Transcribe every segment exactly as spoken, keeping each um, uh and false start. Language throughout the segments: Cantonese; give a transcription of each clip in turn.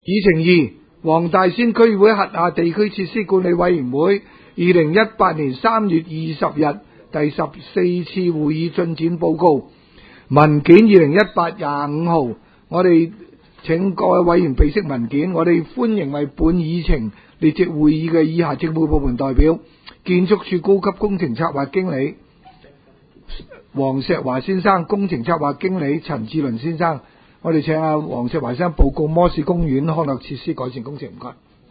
議程二，黃大仙區會轄下地區設施管理委員會二零一八年三月二十日第十四次會議進展報告文件二零一八廿五號，我哋請各位委員備悉文件。我哋歡迎為本議程列席會議嘅以下政府部門代表：建築署高級工程策劃經理黃石華先生，工程策劃經理陳志倫先生。我哋請阿黃石華先生報告摩士公園康樂設施改善工程，唔該。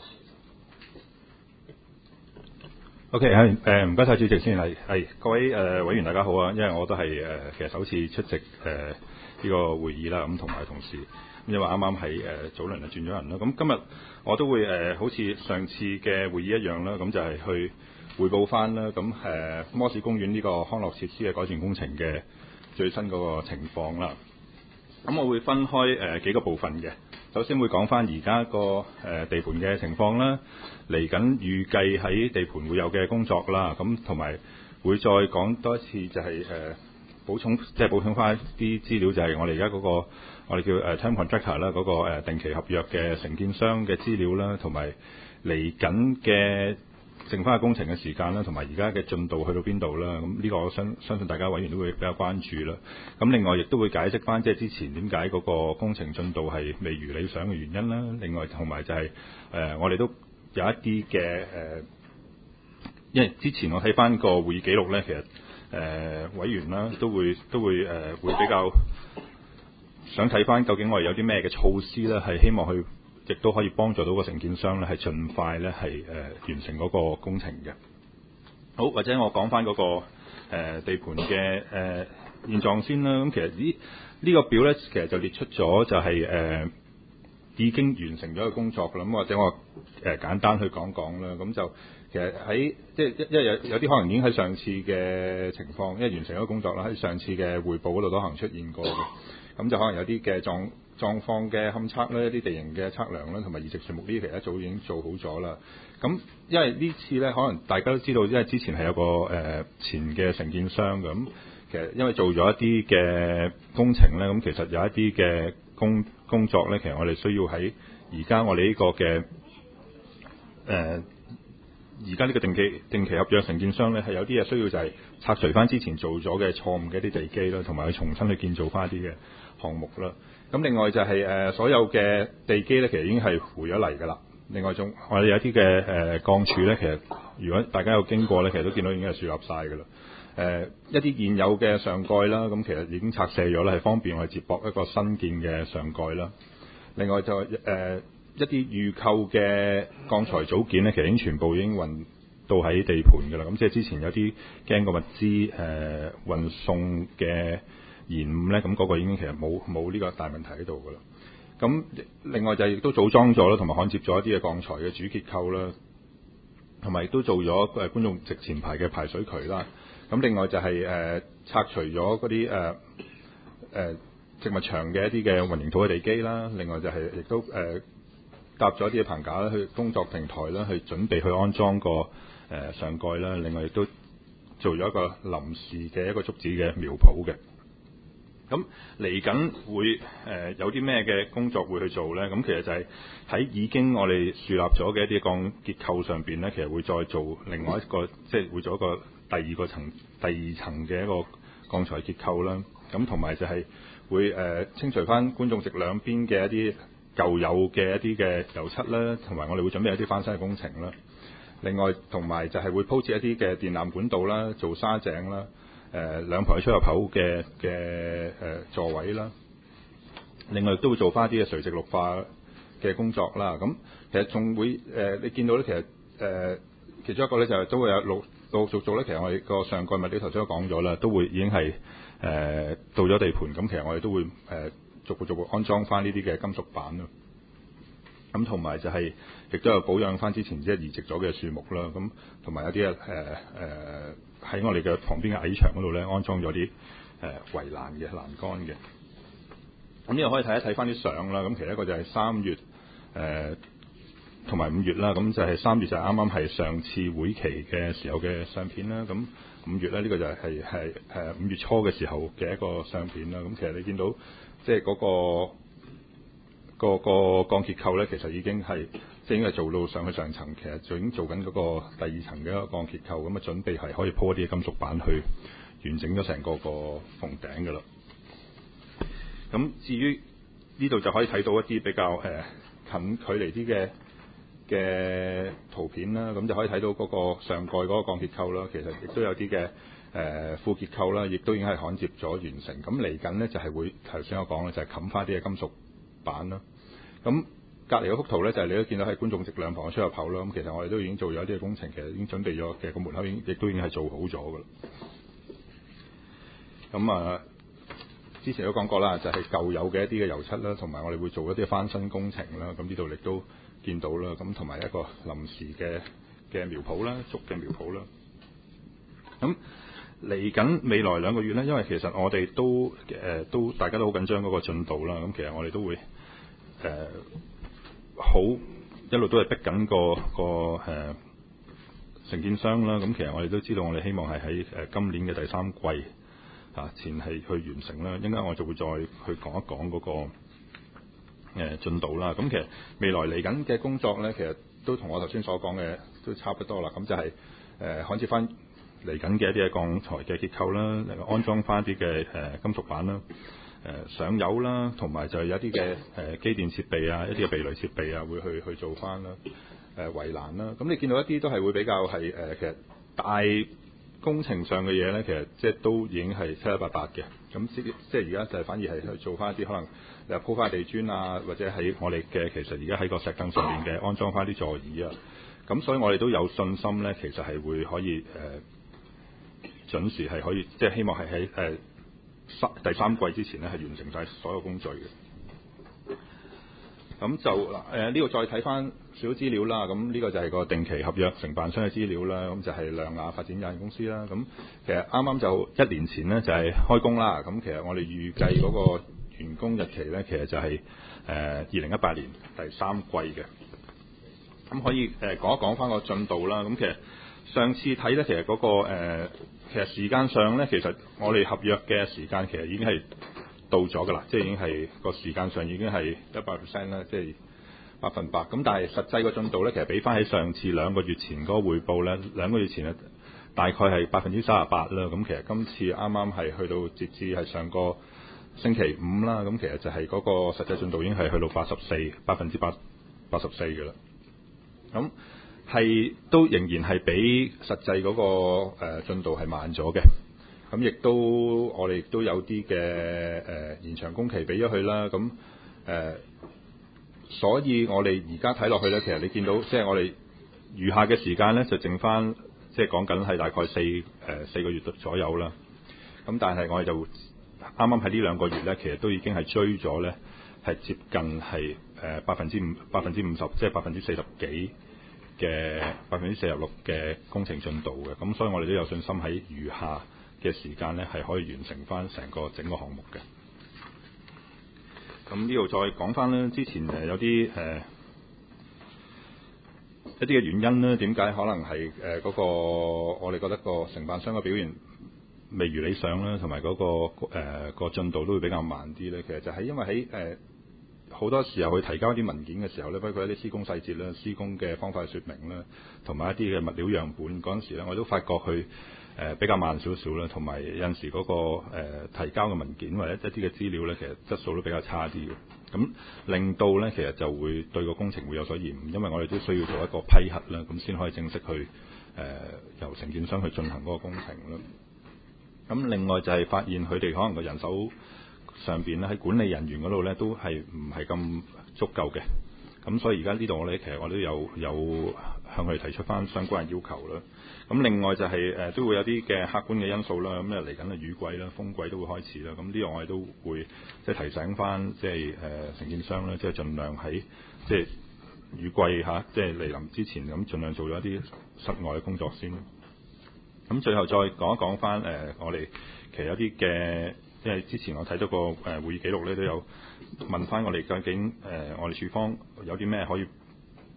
OK， 係誒唔該晒主席先係係各位誒、呃、委員大家好啊，因為我都係誒、呃、其實首次出席誒呢、呃這個會議啦，咁同埋同事，因為啱啱喺誒早輪就轉咗人啦，咁今日我都會誒、呃、好似上次嘅會議一樣啦，咁就係去匯報翻啦，咁誒、呃、摩士公園呢個康樂設施嘅改善工程嘅最新嗰個情況啦。咁我會分開誒、呃、幾個部分嘅，首先會講翻而家個誒地盤嘅情況啦，嚟緊預計喺地盤會有嘅工作啦，咁同埋會再講多一次就係、是、誒、呃、補充，即係補充翻啲資料，就係我哋而家嗰個我哋叫誒 term contractor 啦，嗰個誒定期合約嘅承建商嘅資料啦，同埋嚟緊嘅剩翻嘅工程嘅時間啦，同埋而家嘅進度去到邊度啦？咁呢個我相相信大家委員都會比較關注啦。咁另外亦都會解釋翻即係之前點解嗰個工程進度係未如理想嘅原因啦。另外同埋就係、是、誒、呃、我哋都有一啲嘅誒，因為之前我睇翻個會議記錄咧，其實誒、呃、委員啦都會都會誒、呃、會比較想睇翻究竟我哋有啲咩嘅措施咧，係希望去。亦都可以幫助到個承建商咧，係盡快咧係誒完成嗰個工程嘅。好，或者我講翻嗰個誒、呃、地盤嘅誒、呃、現狀先啦。咁其實呢呢、這個表咧，其實就列出咗就係、是、誒、呃、已經完成咗嘅工作啦。咁或者我誒、呃、簡單去講講啦。咁就其實喺即係因為有有啲可能已經喺上次嘅情況，因為完成咗工作啦，喺上次嘅匯報嗰度都可能出現過嘅。咁就可能有啲嘅狀狀況嘅勘測咧，一啲地形嘅測量啦，同埋移植樹木呢啲，其實一早已經做好咗啦。咁因為呢次咧，可能大家都知道，因為之前係有個誒、呃、前嘅承建商咁，其實因為做咗一啲嘅工程咧，咁其實有一啲嘅工工作咧，其實我哋需要喺而家我哋呢個嘅誒而家呢個定期定期合約承建商咧，係有啲嘢需要就係拆除翻之前做咗嘅錯誤嘅一啲地基啦，同埋去重新去建造翻一啲嘅項目啦。咁另外就係、是、誒、呃、所有嘅地基咧，其實已經係回咗嚟㗎啦。另外仲我哋有啲嘅誒鋼柱咧，其實如果大家有經過咧，其實都見到已經係樹立晒㗎啦。誒、呃、一啲現有嘅上蓋啦，咁其實已經拆卸咗啦，係方便我哋接駁一個新建嘅上蓋啦。另外就誒、呃、一啲預購嘅鋼材組件咧，其實已經全部已經運到喺地盤㗎啦。咁即係之前有啲驚個物資誒、呃、運送嘅延誤咧，咁嗰個已經其實冇冇呢個大問題喺度㗎啦。咁另外就亦都組裝咗啦，同埋焊接咗一啲嘅鋼材嘅主結構啦，同埋亦都做咗誒觀眾席前排嘅排水渠啦。咁另外就係、是、誒、呃、拆除咗嗰啲誒誒植物牆嘅一啲嘅混凝土嘅地基啦。另外就係亦都誒、呃、搭咗一啲嘅棚架啦，去工作平台啦，去準備去安裝個誒、呃、上蓋啦。另外亦都做咗一個臨時嘅一個竹子嘅苗圃嘅。咁嚟緊會誒、呃、有啲咩嘅工作會去做咧？咁其實就係喺已經我哋樹立咗嘅一啲鋼結構上邊咧，其實會再做另外一個，即係會做一個第二個層、第二層嘅一個鋼材結構啦。咁同埋就係會誒、呃、清除翻觀眾席兩邊嘅一啲舊有嘅一啲嘅油漆啦，同埋我哋會準備一啲翻新嘅工程啦。另外同埋就係會鋪設一啲嘅電纜管道啦，做沙井啦。誒、呃、兩排出入口嘅嘅誒座位啦，另外都會做翻一啲嘅垂直綠化嘅工作啦。咁其實仲會誒、呃，你見到咧，其實誒、呃、其中一個咧就係、是、都會有陸陸續續咧。其實我哋個上蓋物料頭先都講咗啦，都會已經係誒、呃、到咗地盤。咁其實我哋都會誒、呃、逐步逐步安裝翻呢啲嘅金屬板咯。咁同埋就係、是、亦都有保養翻之前即係移植咗嘅樹木啦。咁同埋有啲誒誒。呃喺我哋嘅旁邊嘅矮牆嗰度咧，安裝咗啲誒圍欄嘅欄杆嘅。咁呢個可以睇一睇翻啲相啦。咁其實一個就係三月誒同埋五月啦。咁就係三月就係啱啱係上次會期嘅時候嘅相片啦。咁五月咧呢、這個就係係係誒五月初嘅時候嘅一個相片啦。咁其實你見到即係嗰個個個鋼結構咧，其實已經係即係已經係做到上去上層，其實就已經做緊嗰個第二層嘅一個鋼結構，咁啊準備係可以鋪一啲金屬板去完整咗成個個縫頂㗎啦。咁至於呢度就可以睇到一啲比較誒、呃、近距離啲嘅嘅圖片啦，咁就可以睇到嗰個上蓋嗰個鋼結構啦，其實亦都有啲嘅誒副結構啦，亦都已經係焊接咗完成。咁嚟緊呢，就係、是、會頭先我講咧，就係冚翻啲嘅金屬板啦。咁隔離嗰幅圖咧，就係、是、你都見到喺觀眾席兩旁嘅出入口啦。咁其實我哋都已經做咗一啲嘅工程，其實已經準備咗嘅個門口已經亦都已經係做好咗㗎啦。咁啊，之前都講過啦，就係、是、舊有嘅一啲嘅油漆啦，同埋我哋會做一啲翻新工程啦。咁呢度亦都見到啦，咁同埋一個臨時嘅嘅苗圃啦，竹嘅苗圃啦。咁嚟緊未來兩個月咧，因為其實我哋都誒、呃、都大家都好緊張嗰個進度啦。咁其實我哋都會誒、呃、好一路都係逼緊個個誒、呃、承建商啦。咁其實我哋都知道，我哋希望係喺誒今年嘅第三季啊前係去完成啦。應該我就會再去講一講嗰、那個。誒進度啦，咁其實未來嚟緊嘅工作咧，其實都同我頭先所講嘅都差不多啦。咁就係誒焊接翻嚟緊嘅一啲嘅鋼材嘅結構啦，安裝翻啲嘅誒金屬板啦，誒、呃、上油啦，同埋就係有一啲嘅誒機電設備啊，一啲嘅避雷設備啊，會去去做翻啦，誒、呃、圍欄啦。咁你見到一啲都係會比較係誒、呃、其實大工程上嘅嘢咧，其實即係都已經係七七八八嘅。咁即即係而家就係反而係去做翻一啲可能又鋪翻地磚啊，或者喺我哋嘅其實而家喺個石凳上面嘅安裝翻啲座椅啊。咁所以我哋都有信心咧，其實係會可以誒、呃、準時係可以，即係希望係喺誒三第三季之前咧係完成晒所有工序嘅。咁就嗱誒呢度再睇翻少少資料啦。咁呢個就係個定期合約承辦商嘅資料啦。咁就係亮雅發展有限公司啦。咁其實啱啱就一年前呢，就係、是、開工啦。咁其實我哋預計嗰個完工日期呢，其實就係誒二零一八年第三季嘅。咁可以誒、呃、講一講翻個進度啦。咁其實上次睇呢，其實嗰、那個、呃、其實時間上呢，其實我哋合約嘅時間其實已經係到咗㗎啦，即係已經係個時間上已經係一百 percent 啦，即係百分百。咁但係實際個進度咧，其實比翻喺上次兩個月前嗰個匯報咧，兩個月前咧大概係百分之三十八啦。咁其實今次啱啱係去到截至係上個星期五啦。咁其實就係嗰個實際進度已經係去到八十四百分之八八十四嘅啦。咁係都仍然係比實際嗰個誒進度係慢咗嘅。咁亦都我哋亦都有啲嘅誒延長工期俾咗佢啦。咁誒、呃，所以我哋而家睇落去咧，其實你見到即係我哋餘下嘅時間咧，就剩翻即係講緊係大概四誒、呃、四個月左右啦。咁但係我哋就啱啱喺呢兩個月咧，其實都已經係追咗咧，係接近係誒百分之五百分之五十，即係百分之四十幾嘅百分之四十六嘅工程進度嘅。咁所以我哋都有信心喺餘下嘅時間咧，係可以完成翻成個整個項目嘅。咁呢度再講翻咧，之前誒有啲誒、呃、一啲嘅原因咧，點解可能係誒嗰個我哋覺得個承辦商嘅表現未如理想啦，同埋嗰個誒、呃、個進度都會比較慢啲咧。其實就係因為喺誒好多時候去提交一啲文件嘅時候咧，包括一啲施工細節啦、施工嘅方法説明啦，同埋一啲嘅物料樣本嗰陣時咧，我都發覺佢誒、呃、比較慢少少啦，同埋有陣時嗰、那個、呃、提交嘅文件或者一啲嘅資料咧，其實質素都比較差啲嘅。咁令到咧，其實就會對個工程會有所延誤，因為我哋都需要做一個批核啦，咁先可以正式去誒、呃、由承建商去進行嗰個工程啦。咁另外就係發現佢哋可能個人手上邊咧，喺管理人員嗰度咧都係唔係咁足夠嘅。咁所以而家呢度我哋其實我都有有向佢哋提出翻相關嘅要求啦。咁另外就係、是、誒、呃、都會有啲嘅客觀嘅因素啦。咁誒嚟緊嘅雨季啦、風季都會開始啦。咁呢個我哋都會即係提醒翻即係誒承建商啦，即係盡量喺即係雨季嚇，即係嚟臨之前咁盡量做咗一啲室外嘅工作先。咁最後再講一講翻誒我哋其實有啲嘅，因為之前我睇到個誒會議記錄咧，都有問翻我哋究竟誒、呃、我哋處方有啲咩可以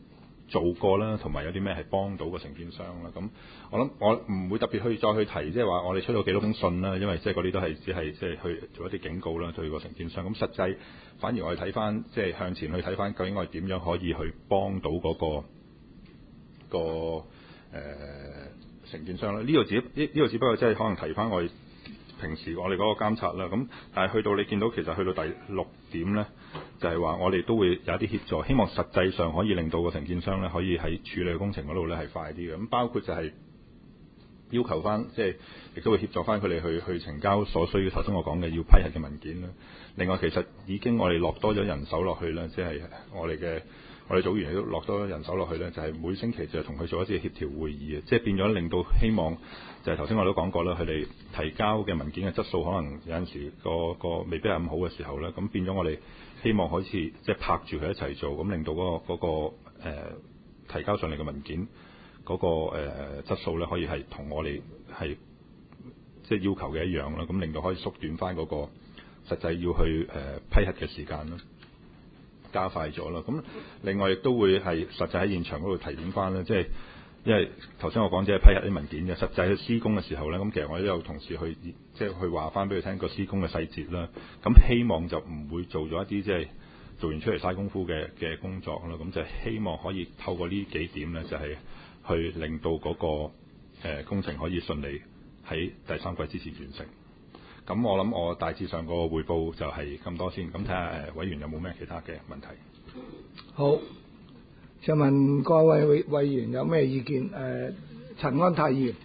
做過啦，同埋有啲咩係幫到個承建商啦。咁我諗我唔會特別去再去提，即係話我哋出咗幾多封信啦，因為即係嗰啲都係只係即係去做一啲警告啦，對個承建商。咁實際反而我哋睇翻，即係向前去睇翻，究竟我哋點樣可以去幫到嗰、嗰個、嗰個誒、呃、承建商咧？呢、呢個只呢呢個只不過即係可能提翻我哋平時我哋嗰個監察啦。咁但係去到你見到其實去到第六點咧，就係話我哋都會有一啲協助，希望實際上可以令到個承建商咧可以喺處理工程嗰度咧係快啲嘅。咁包括就係要求翻，即係亦都會協助翻佢哋去去呈交所需嘅頭先我講嘅要批核嘅文件啦。另外其實已經我哋落多咗人手落去啦，即係我哋嘅我哋組員亦都落多咗人手落去咧，就係每星期就同佢做一次協調會議嘅，即係變咗令到希望就係頭先我都講過啦，佢哋提交嘅文件嘅質素可能有陣時個個未必係咁好嘅時候咧，咁變咗我哋希望可以即係拍住佢一齊做，咁令到嗰個嗰個誒提交上嚟嘅文件嗰個誒質素咧可以係同我哋係即係要求嘅一樣啦，咁令到可以縮短翻嗰個實際要去誒批核嘅時間啦，加快咗啦。咁另外亦都會係實際喺現場嗰度提點翻啦，即係因為頭先我講只係批核啲文件嘅，實際去施工嘅時候咧，咁其實我都有同事去即係去話翻俾佢聽個施工嘅細節啦。咁希望就唔會做咗一啲即係做完出嚟嘥功夫嘅嘅工作啦。咁就希望可以透過呢幾點咧，就係去令到嗰個誒工程可以順利喺第三季之前完成。咁我諗我大致上個匯報就係咁多先，咁睇下誒委員有冇咩其他嘅問題。 好，想問各位委委員有咩意見？誒、呃，陳安泰議員。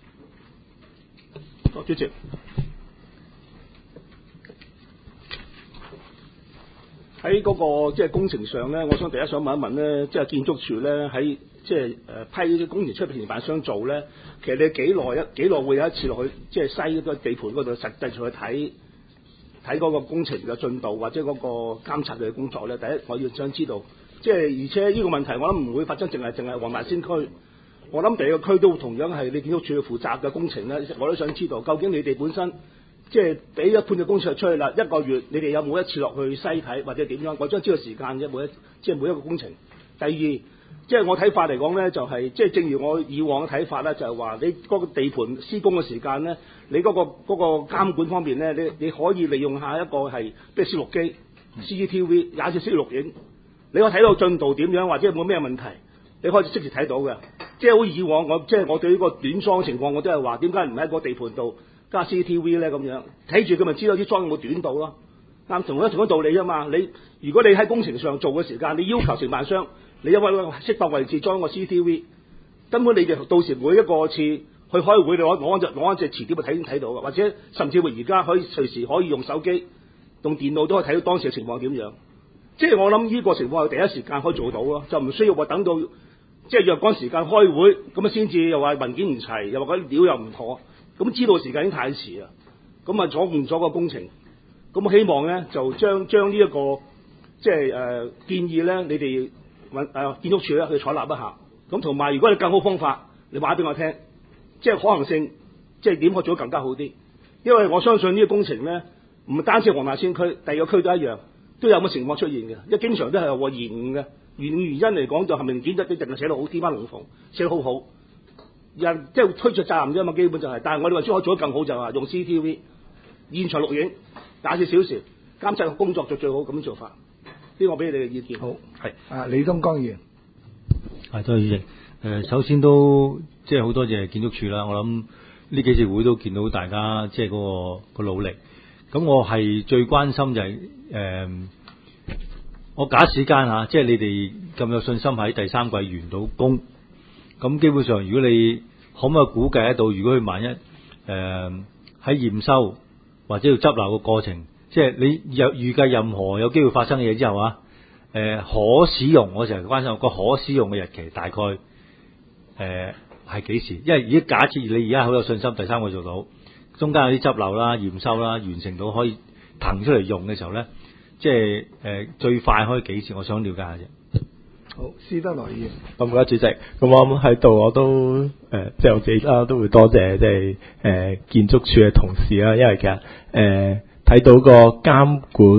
多主席，喺嗰個即係工程上咧，我想第一想問一問咧，即係建築署咧喺即係誒批啲工程出俾承辦商做咧，其實你幾耐一幾耐會有一次落去即係西嗰個地盤嗰度實際上去睇睇嗰個工程嘅進度或者嗰個監察嘅工作咧？第一我要想知道，即係而且呢個問題我諗唔會發生淨係淨係黃大仙區，我諗第二個區都同樣係你建築署負責嘅工程咧，我都想知道究竟你哋本身即係俾一判嘅工程出去啦，一個月你哋有冇一次落去西睇或者點樣？我想知道時間啫，每一即係每一個工程。第二。即係我睇法嚟講咧，就係、是、即係正如我以往嘅睇法咧，就係、是、話你嗰個地盤施工嘅時間咧，你嗰、那個嗰、那個監管方面咧，你你可以利用下一個係即係攝錄機、C C T V 也是攝錄影，你可以睇到進度點樣或者有冇咩問題，你可以即時睇到嘅。即係好似以往我即係我對呢個短裝嘅情況，我都係話點解唔喺個地盤度加 C C T V 咧咁樣睇住佢咪知道啲裝有冇短到咯？啱同一同一道理啊嘛！你如果你喺工程上做嘅時間，你要求承辦商。你因為適當位置裝個 C C T V， 根本你哋到時每一個次去開會，你攞攞一隻攞一隻磁碟咪睇睇到嘅，或者甚至乎而家可以隨時可以用手機、用電腦都可以睇到當時嘅情況點樣。即係我諗呢個情況係第一時間可以做到咯，就唔需要話等到即係若干時間開會咁啊先至又話文件唔齊，又話嗰啲料又唔妥，咁知道時間已經太遲啦，咁啊阻誤咗個工程。咁我希望咧就將將呢一個即係誒、呃、建議咧，你哋。揾誒建築署咧去採納一下，咁同埋如果你更好方法，你話俾我聽，即係可能性，即係點可以做得更加好啲？因為我相信呢個工程咧，唔單止黃大仙區，第二個區都一樣，都有咁嘅情況出現嘅。因為經常都係話延誤嘅，延誤原因嚟講就係明顯一一定係寫得好天花龍鳳，寫得好好，人即係推出責任啫嘛，基本就係、是。但係我哋話將可以做得更好就係話用 C C T V 現場錄影廿四小時監察工作就最好咁樣做法。呢個俾你哋嘅意見。好， 係啊，李東江議員。 係，多謝主席。誒，首先都即係好多謝建築署啦。我諗呢幾次會都見到大家即係嗰個個努力。咁我係最關心就係、是、誒、呃，我假使間嚇，即係你哋咁有信心喺第三季完到工。咁基本上，如果你可唔可以估計得到，如果佢萬一誒喺驗收或者要執漏嘅過程？即係你有預計任何有機會發生嘅嘢之後啊，誒、呃、可使用，我成日關心個可使用嘅日期大概誒係幾時？因為而家假設你而家好有信心，第三個做到，中間有啲執漏啦、驗收啦，完成到可以騰出嚟用嘅時候咧，即係誒、呃、最快可以幾時？我想了解下啫。 好，施德來議員。 咁唔該主席，咁我諗喺度我都誒，即係我自己啦，都會多謝即係誒建築署嘅同事啦，因為其實誒。呃睇到個監管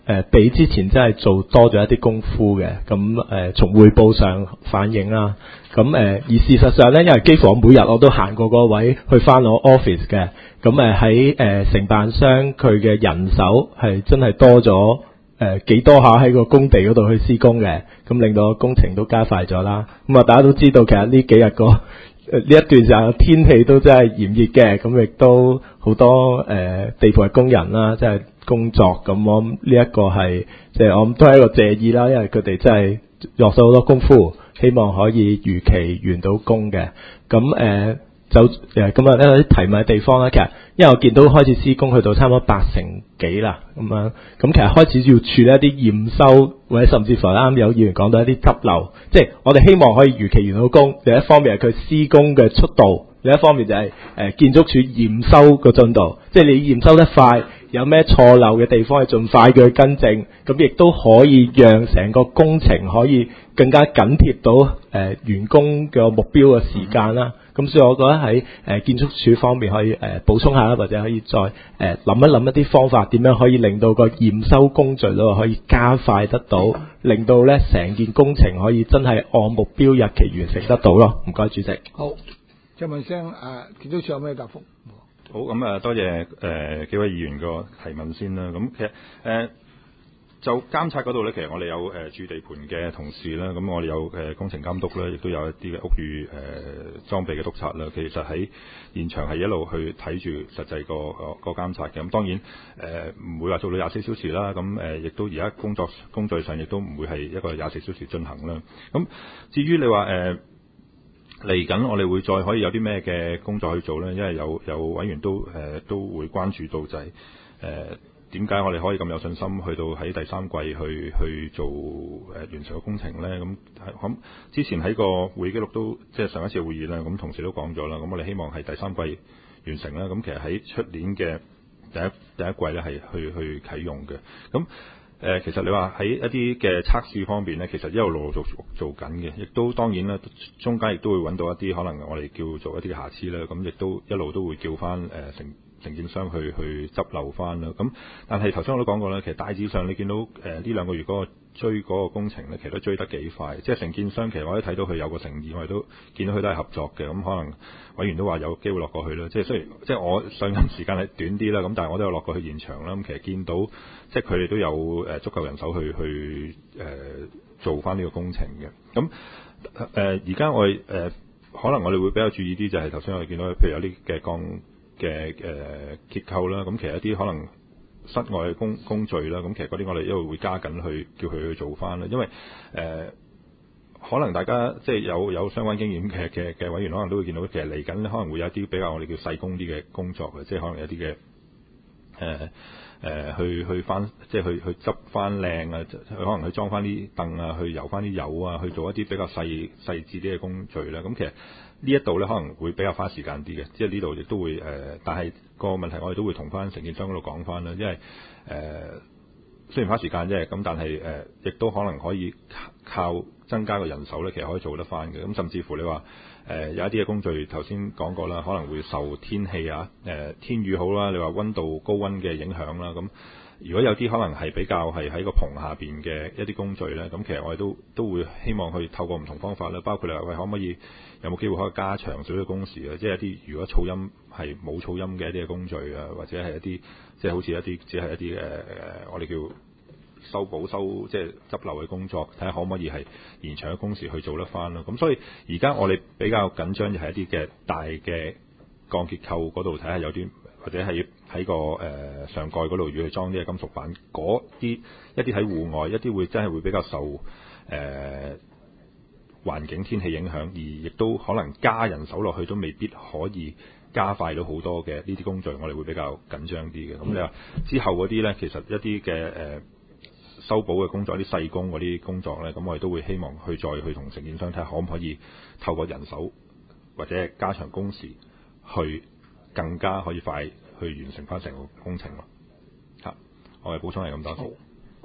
誒比之前真係做多咗一啲功夫嘅，咁誒從匯報上反映啦。咁誒而事實上咧，因為幾乎我每日我都行過個位去翻我 office 嘅，咁誒喺誒承辦商佢嘅人手係真係多咗誒幾多下喺個工地嗰度去施工嘅，咁令到個工程都加快咗啦。咁啊大家都知道其實呢幾日個呢一段時間天氣都真係炎熱嘅，咁亦都好多誒、呃、地盤工人啦，即係工作，咁我諗呢一個係即係我諗都係一個謝意啦，因為佢哋真係落咗好多功夫，希望可以如期完到工嘅。咁誒、呃、就誒咁啊，有啲提問嘅地方咧，其實因為我見到開始施工去到差唔多八成幾啦，咁樣咁其實開始要處理一啲驗收，或者甚至乎啱有議員講到一啲執漏，即係我哋希望可以如期完到工。另一方面係佢施工嘅速度，另一方面就係、是、誒、呃、建築署驗收個進度，即係你驗收得快，有咩錯漏嘅地方係盡快嘅去更正，咁亦都可以讓成個工程可以更加緊貼到誒、呃、完工嘅目標嘅時間啦。咁所以我覺得喺誒、呃、建築署方面可以誒、呃、補充下啦，或者可以再誒諗、呃、一諗一啲方法，點樣可以令到個驗收工序咧可以加快得到，令到咧成件工程可以真係按目標日期完成得到咯。唔該，主席。 好，再問聲誒建築署有咩答覆？ 好，咁啊多謝誒、呃、幾位議員個提問先啦。咁其實誒。呃就監察嗰度咧，其實我哋有誒、呃、駐地盤嘅同事啦，咁我哋有誒、呃、工程監督啦，亦都有一啲嘅屋宇誒、呃、裝備嘅督察啦。其實喺現場係一路去睇住實際個個個監察嘅。咁當然誒唔、呃、會話做到廿四小時啦。咁誒亦都而家工作工序上亦都唔會係一個廿四小時進行啦。咁至於你話誒嚟緊，呃、我哋會再可以有啲咩嘅工作去做咧？因為有有委員都誒、呃、都會關注到就係、是、誒。呃點解我哋可以咁有信心去到喺第三季去去做誒、呃、完成個工程咧？咁咁之前喺個會議記錄都即係上一次會議咧，咁同事都講咗啦。咁我哋希望係第三季完成啦。咁其實喺出年嘅第一第一季咧係去去啟用嘅。咁誒、呃、其實你話喺一啲嘅測試方面咧，其實一路陸陸續續做緊嘅，亦都當然啦，中間亦都會揾到一啲可能我哋叫做一啲瑕疵啦。咁亦都一路都會叫翻誒、呃、成。承建商去去執漏翻啦，咁但係頭先我都講過啦，其實大致上你見到誒呢、呃、兩個月嗰個追嗰個工程咧，其實都追得幾快，即係承建商其實我都睇到佢有個誠意，我哋都見到佢都係合作嘅，咁可能委員都話有機會落過去啦，即係雖然即係我上任時間係短啲啦，咁但係我都有落過去現場啦，咁其實見到即係佢哋都有誒足夠人手去去誒、呃、做翻呢個工程嘅，咁誒而家我哋誒、呃、可能我哋會比較注意啲，就係頭先我哋見到譬如有啲嘅鋼嘅誒、呃、結構啦，咁其實一啲可能室外嘅工工序啦，咁其實嗰啲我哋一路會加緊去叫佢去做翻啦，因為誒、呃、可能大家即係有有相關經驗嘅嘅嘅委員，可能都會見到其實嚟緊可能會有一啲比較我哋叫細工啲嘅工作嘅，即係可能有啲嘅誒誒去去翻即係去去執翻靚啊，可能去裝翻啲凳啊，去油翻啲油啊，去做一啲比較細細緻啲嘅工序啦，咁其實呢一度咧可能會比較花時間啲嘅，即係呢度亦都會誒、呃，但係個問題我哋都會同翻承建商嗰度講翻啦，因為誒、呃、雖然花時間啫，咁但係誒亦都可能可以靠增加個人手咧，其實可以做得翻嘅。咁甚至乎你話誒、呃、有一啲嘅工序頭先講過啦，可能會受天氣啊誒、呃、天雨好啦，你話溫度高溫嘅影響啦，咁如果有啲可能係比較係喺個棚下邊嘅一啲工序咧，咁其實我哋都都會希望去透過唔同方法啦，包括你話喂可唔可以有冇機會可以加長少少工時啊？即係一啲如果噪音係冇噪音嘅一啲嘅工序啊，或者係一啲即係好似一啲只係一啲誒誒我哋叫修補修即係執漏嘅工作，睇下可唔可以係延長嘅工時去做得翻咯。咁所以而家我哋比較緊張就係一啲嘅大嘅鋼結構嗰度睇下有啲。或者係喺個誒、呃、上蓋嗰度，如果裝啲嘅金屬板，嗰啲一啲喺戶外，一啲會真係會比較受誒、呃、環境天氣影響，而亦都可能加人手落去都未必可以加快到好多嘅呢啲工序，我哋會比較緊張啲嘅。咁你話之後嗰啲咧，其實一啲嘅誒修補嘅工作，一啲細工嗰啲工作咧，咁我哋都會希望去再去同承建商睇下可唔可以透過人手或者加長工時去。更加可以快去完成翻成個工程咯。嚇，我嘅補充係咁多先。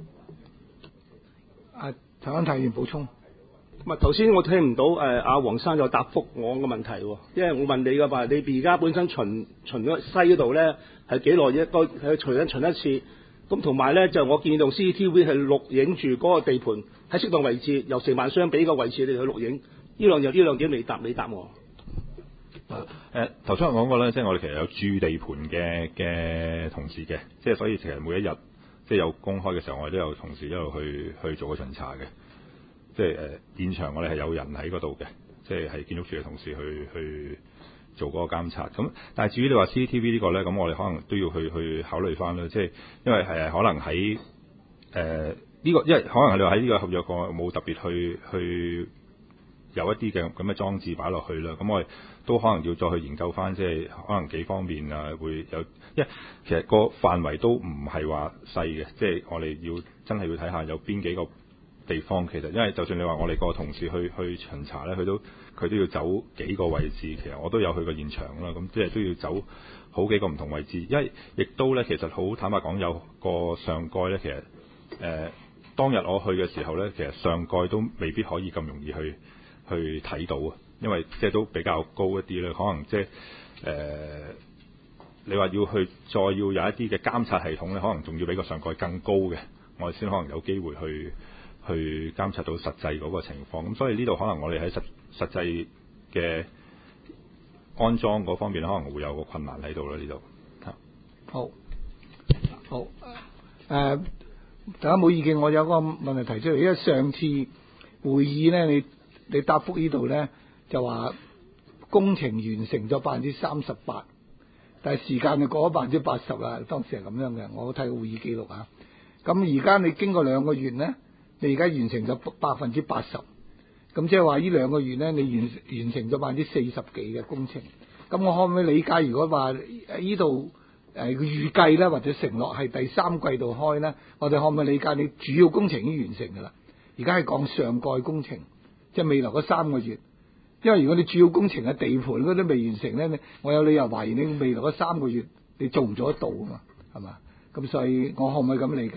啊，台灣太議員補充。 咁啊，頭先我聽唔到誒阿黃生有答覆我嘅問題喎，因為我問你嘅話，你而家本身巡巡咗西嗰度咧係幾耐一個係巡一巡一次， 咁同埋咧就我見到 C C T V 係錄影住嗰個地盤喺適當位置，由承辦商俾個位置你哋去錄影。呢兩樣呢兩點未答未答我。 誒頭先我講過咧，即係我哋其實有駐地盤嘅嘅同事嘅，即係所以其實每一日即係有公開嘅時候，我哋都有同事一路去去做個巡查嘅。即係誒、呃、現場我哋係有人喺嗰度嘅，即係係建築署嘅同事去去做嗰個監察。咁但係至於你話 C C T V 呢個咧，咁我哋可能都要去去考慮翻啦。即係因為係可能喺誒呢個，因為可能係你話喺呢個合約個冇特別去去有一啲嘅咁嘅裝置擺落去啦。咁我哋都可能要再去研究翻，即係可能幾方面啊會有，因為其實個範圍都唔係話細嘅，即係我哋要真係要睇下有邊幾個地方。其實因為就算你話我哋個同事去去巡查咧，佢都佢都要走幾個位置。其實我都有去過現場啦，咁即係都要走好幾個唔同位置。因為亦都咧，其實好坦白講，有個上蓋咧，其實誒、呃、當日我去嘅時候咧，其實上蓋都未必可以咁容易去去睇到啊。因為即係都比較高一啲咧，可能即係誒你話要去再要有一啲嘅監察系統咧，可能仲要比個上蓋更高嘅，我哋先可能有機會去去監察到實際嗰個情況。咁所以呢度可能我哋喺實實際嘅安裝嗰方面可能會有個困難喺度啦。呢度好好誒、呃，大家冇意見，我有個問題提出嚟，因為上次會議咧，你你答覆呢度咧。就話工程完成咗百分之三十八，但係時間就過咗百分之八十啦。當時係咁樣嘅，我睇個會議記錄啊。咁而家你經過兩個月咧，你而家完成咗百分之八十，咁即係話呢兩個月咧，你完完成咗百分之四十幾嘅工程。咁我可唔可以理解，如果話呢度誒預計咧或者承諾係第三季度開咧，我哋可唔可以理解你主要工程已經完成㗎啦？而家係講上蓋工程，即係未來嗰三個月。因為如果你主要工程嘅地盤嗰啲未完成咧，我有理由懷疑你未來嗰三個月你做唔做得到啊嘛，係嘛？咁所以我可唔可以咁理解？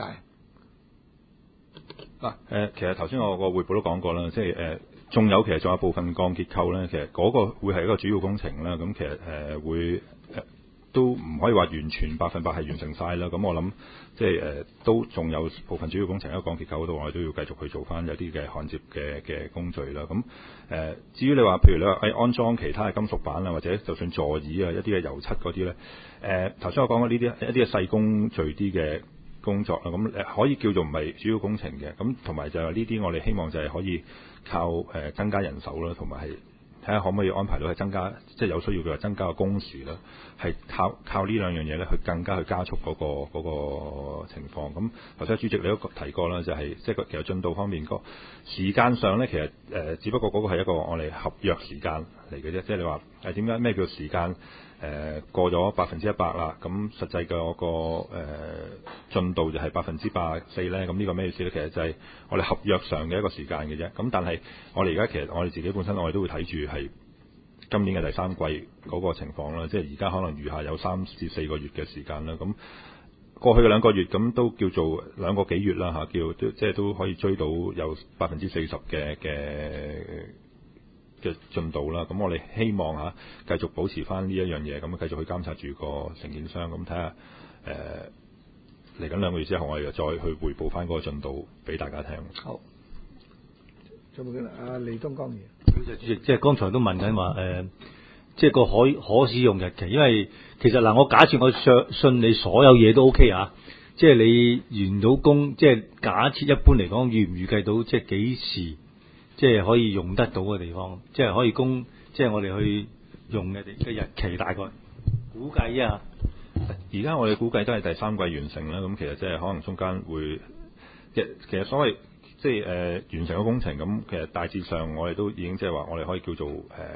嗱誒，其實頭先我個匯報都講過啦，即係誒，仲、呃、有其實仲有部分鋼結構咧，其實嗰個會係一個主要工程啦。咁其實誒、呃、會誒、呃、都唔可以話完全百分百係完成晒啦。咁我諗即係誒、呃、都仲有部分主要工程喺個鋼結構嗰度，我哋都要繼續去做翻有啲嘅焊接嘅嘅工序啦。咁誒、呃、至於你話譬如你話誒安裝其他嘅金屬板啊，或者就算座椅啊一啲嘅油漆嗰啲咧，誒頭先我講過呢啲一啲嘅細工序啲嘅工作啦，咁誒可以叫做唔係主要工程嘅。咁同埋就係呢啲我哋希望就係可以靠誒增加人手啦，同埋係睇下可唔可以安排到係增加，即係有需要嘅話增加個工時啦，係靠靠呢兩樣嘢咧去更加去加速嗰個嗰個情況。咁頭先主席你都提過啦，就係即係其實進度方面個時間上咧，其實誒只不過嗰個係一個我哋合約時間嚟嘅啫。即係你話誒點解咩叫時間？誒、呃、過咗百分之一百啦，咁實際嘅嗰個誒進度就係百分之八十四咧。咁呢個咩意思咧？其實就係我哋合約上嘅一個時間嘅啫。咁但係我哋而家其實我哋自己本身我哋都會睇住係今年嘅第三季嗰個情況啦。即係而家可能餘下有三至四個月嘅時間啦。咁過去嘅兩個月咁都叫做兩個幾月啦嚇，叫即係都可以追到有百分之四十嘅嘅嘅進度啦。咁我哋希望嚇繼續保持翻呢一樣嘢，咁繼續去監察住個承建商，咁睇下誒嚟緊兩個月之後，我哋又再去彙報翻嗰個進度俾大家聽。 好，做冇嘅啦，阿李東江議員。 主席，即係剛才都問緊話誒，即係個可可使用日期，因為其實嗱，我假設我信信你所有嘢都 OK 啊，即係你完到工，即係假設一般嚟講預唔預計到即係幾時？即係可以用得到嘅地方，即係可以供，即係我哋去用嘅嘅日期大概估計啊。 而家我哋估計都係第三季完成啦。咁其實即係可能中間會，其實其實所謂即係誒、呃、完成個工程咁，其實大致上我哋都已經即係話我哋可以叫做誒，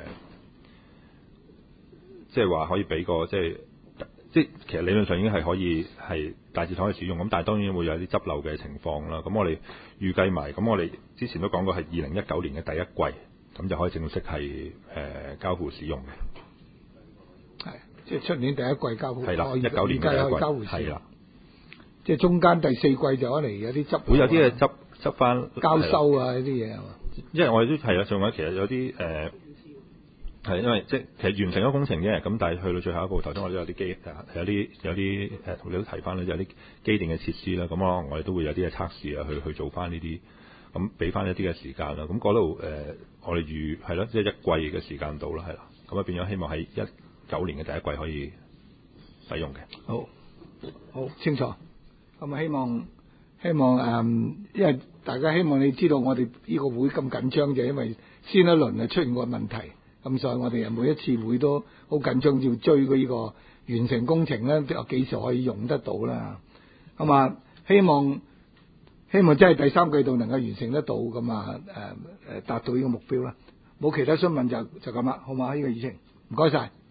即係話可以俾個即係即係其實理論上已經係可以係大致上可以使用。咁但係當然會有啲執漏嘅情況啦。咁我哋預計埋，咁我哋之前都講過係二零一九年嘅第一季，咁就可以正式係誒、呃、交付使用嘅。 係，即係出年第一季交付。 係啦，一九年嘅第一季。 交付使用。 係啦， 即係中間第四季就可能有啲執。 會有啲嘢執執翻交收啊，呢啲嘢係嘛？ 因為我哋都係啦，仲有其實有啲誒、呃， 係因為即係其實完成咗工程啫，咁但係去到最後一步，頭先我都有啲機有啲有啲誒同你都提翻咧，有啲機電嘅設施啦，咁可能我哋都會有啲嘅測試啊，去去做翻呢啲，咁俾翻一啲嘅時間啦。咁嗰度誒，我哋預係咯，即係一季嘅時間到啦，係啦。咁啊變咗希望喺一九年嘅第一季可以使用嘅。 好，好清楚。咁啊希望希望誒、嗯，因為大家希望你知道我哋呢個會咁緊張，就因為先一輪啊出現過問題。咁所以我哋每一次會都好緊張，要追佢呢個完成工程咧，有幾時可以用得到啦？咁啊，希望希望真係第三季度能夠完成得到，咁啊誒誒達到呢個目標啦。冇其他詢問就就咁啦，好嘛？呢個議程，唔該晒。